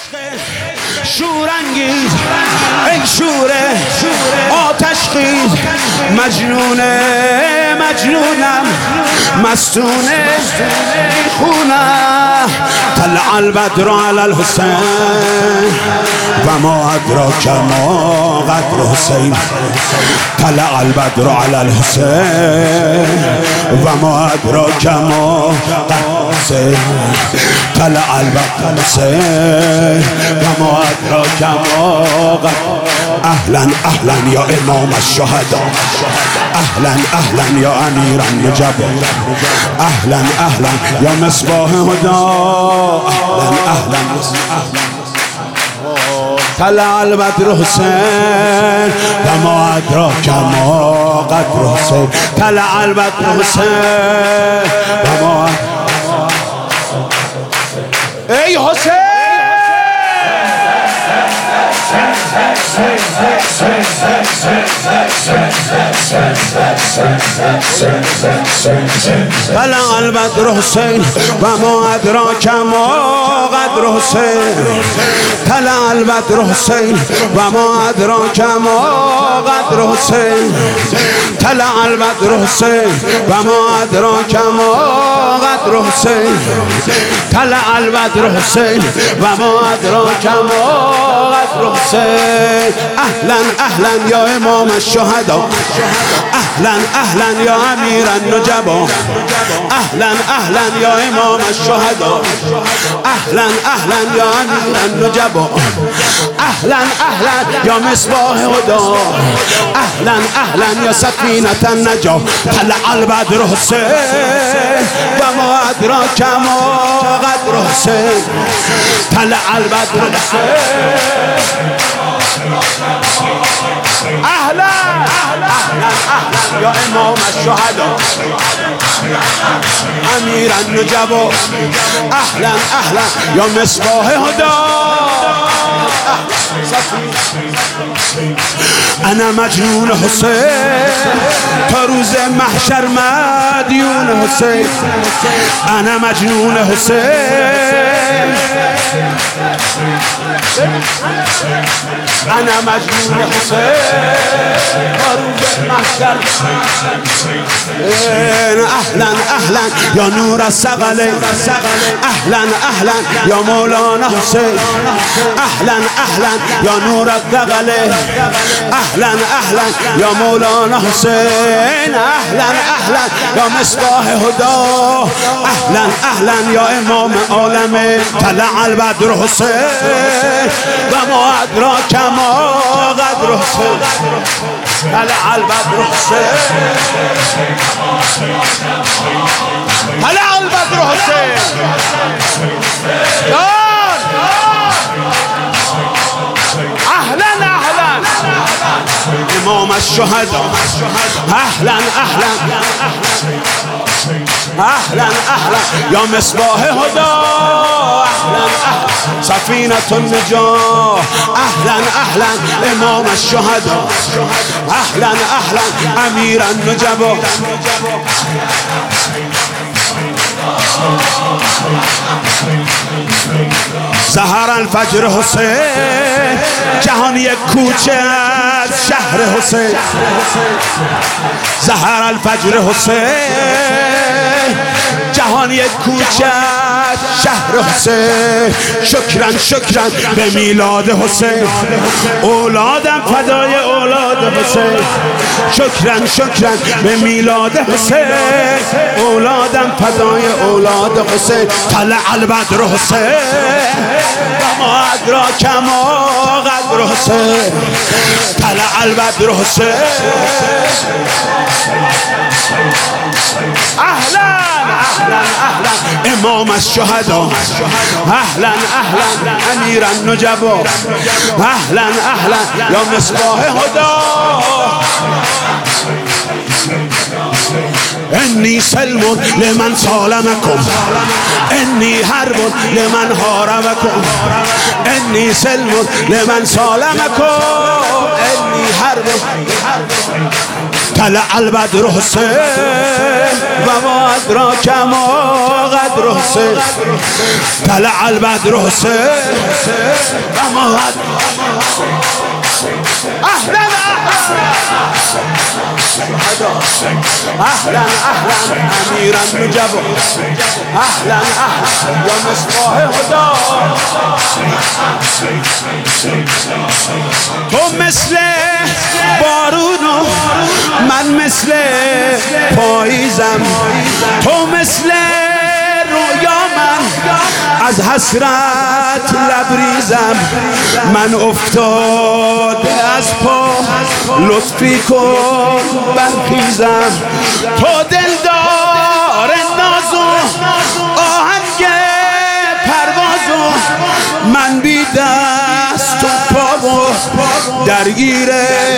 شورانگیز ای شور آتش خیز مجنونم مستونه خونم طلع البدر على الحسين وما أدراك ما قدر حسين طلع البدر على الحسين وما أدراك ما قدر حسين طلع البدر على الحسين وما أدراك ما قدر أهلا أهلا يا إمام الشهداء أهلا أهلا يا أمير النجباء أهلا أهلا يا مصباح هدى أهلا أهلا طلع البدر حسين وما أدراك ما قدر حسين طلع البدر حسين وما أي حسين طلع البدر حسين وما أدراك ما قدر حسين طلع البدر حسين وما أدراك ما قدر حسين طلع البدر حسين وما أدراك ما قدر حسين طلع البدر حسين وما أدراك ما قدر حسين أهلا أهلا يا إمام الشهداء أهلا أهلا يا أمير النجباء أهلا أهلا يا إمام الشهداء أهلا أهلا يا أمير النجباء أهلا أهلا يا مصباح هدى أهلا أهلا يا سفينة النجاة طلع البدر حسين وما أدراك ما قدر حسين طلع البدر حسين أهلا أهلا أهلا يا إمام الشهداء أمير النجباء أهلا أهلا يا مصباح هدى أنا مجنون حسين تا روز محشر مدیون حسین أنا مجنون حسين أنا مجنون حسين تا روز محشر أهلا أهلا يا نور الثقلين أهلا أهلا يا مولانا حسين أهلا أهلا يا نور الثقلين أهلا أهلا يا مولانا حسين أهلا أهلا يا مصباح هدى أهلا أهلا يا إمام عالمين طلع البدر حسين وما أدراك ما قدر حسين طلع البدر حسين طلع البدر حسين أهلا أهلا إمام الشهداء أهلا أهلا أهلا أهلا يا مصباح هدى أهلا أهلا سفينة النجاة أهلا أهلا إمام الشهداء أهلا أهلا أمير النجباء سحر الفجر حسین جهان یک کوچه از شهر حسین سحر الفجر حسین جهان یک کوچه از شهر حسین شکرن شکرن به میلاد حسین اولادم فدای اولاد حسین شکرن شکرن به میلاد حسین اولادم فدای اولاد حسین طلع البدر حسین وما أدراك ما قدر حسین طلع البدر حسین اهلا اهلا اهلا امام الشهداء اهلا اهلا امیر النجباء اهلا اهلا یا مصباح هدى إني سلم لمن سالمكم إني حرب لمن حاربكم إني سلم لمن سالمكم إني حرب طلع البدر حسین و ما ادراک ما قدر حسین طلع البدر حسین و ما اهلا اهلا اهلا امیرا نجب اهلا اهلا یا مصباح هدا تو مثل بارونو من مثل پاییزم تو مثل رویا من از حسرت لبریزم من افتاده از پا لطفی کن برخیزم تو دلدار نازو آهنگ پروازو من بی دست و پا و درگیر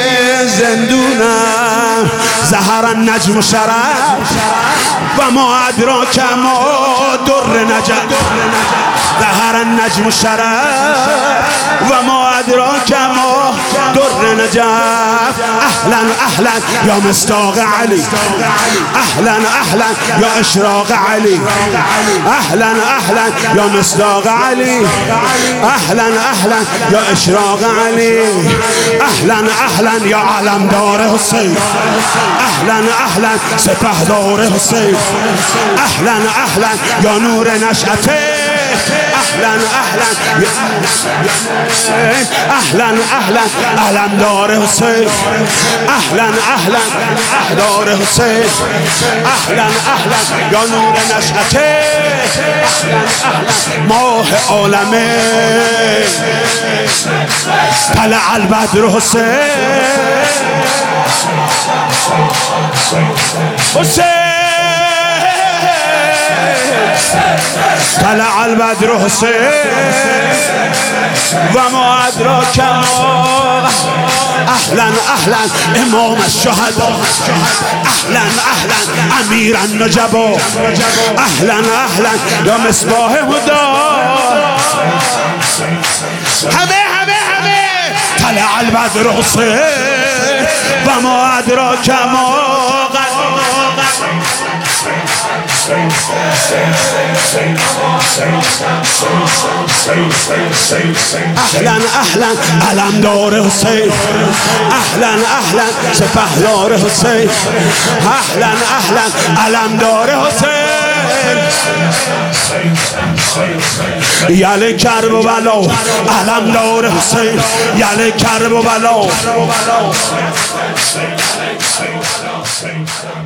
زندونم ظهر النجم شرف و ما ادراک ما در نجف ظهر النجم شرف و ما ادراک ما در نجف اهلا اهلا یا مصداق علی اهلا اهلا یا اشراق علی اهلا اهلا یا مصداق علی اهلا اهلا یا اشراق علی اهلا اهلا یا علمدار حسین اهلا اهلا سپهدار حسین اهلا اهلا یا نور نشأته اهلا اهلا اهلا اهلا علمدار حسین اهلا اهلا احدار حسین اهلا اهلا یا نور نشأته اهلا اهلا ماه عالمه طلع البدر حسین حسین طلع البدر حسین و ما ادراک ما اهلا اهلا امام الشهدا اهلا اهلا امیر النجبا اهلا اهلا یا مصباح هدا همه طلع البدر حسین و ما ادراک ما اهلا اهلا علمدار حسین اهلا اهلا سپهدار حسین اهلا اهلا علمدار حسین یل کرب و بلا علمدار حسین یل کرب و بلا